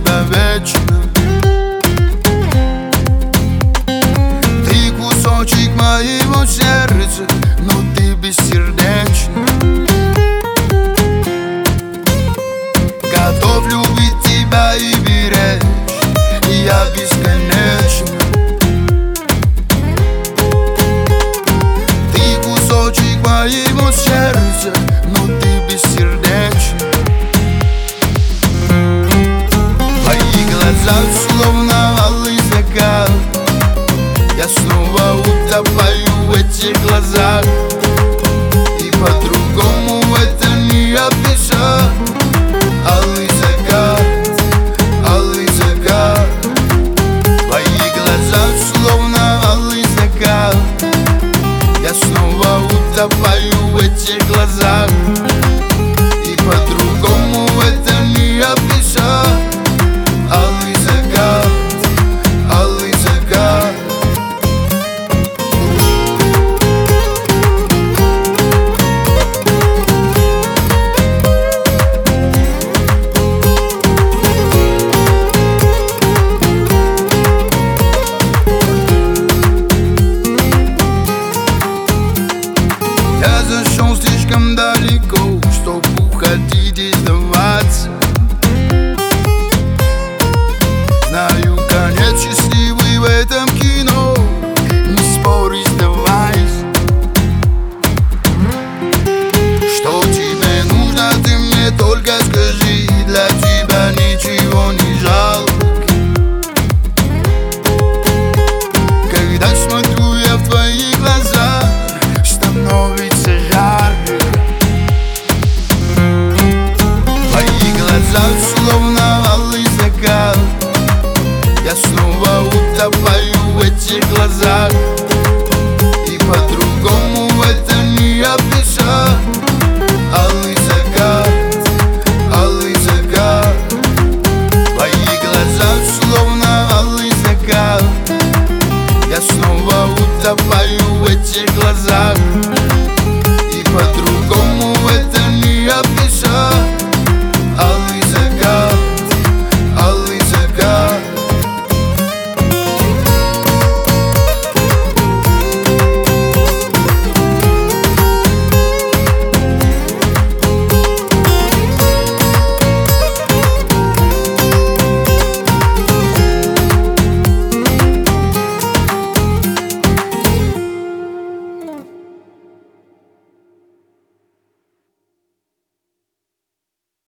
тебя вечно. Ты кусочек моего сердца, но ты бессердечна. Готов любить тебя и беречь, я бесконечно. Ты кусочек моего сердца, но ты бессердечна. Твои глаза словно алый закат, я снова утопаю в этих глазах, и по-другому это не описать. Алый закат, алый закат. Твои глаза словно алый закат, я снова утопаю в этих глазах, и по-другому это не описать. Алый закат, алый закат. Я зашел слишком далеко, чтоб уходить и сдаваться. Знаю, конец счастливый в этом кино, не спорь, сдавайся. Что тебе нужно, ты мне только скажи, для тебя ничего не жалко. Когда смотрю я в твои глаза, становится жарко. Твои глаза словно алый закат, я снова утопаю в этих глазах,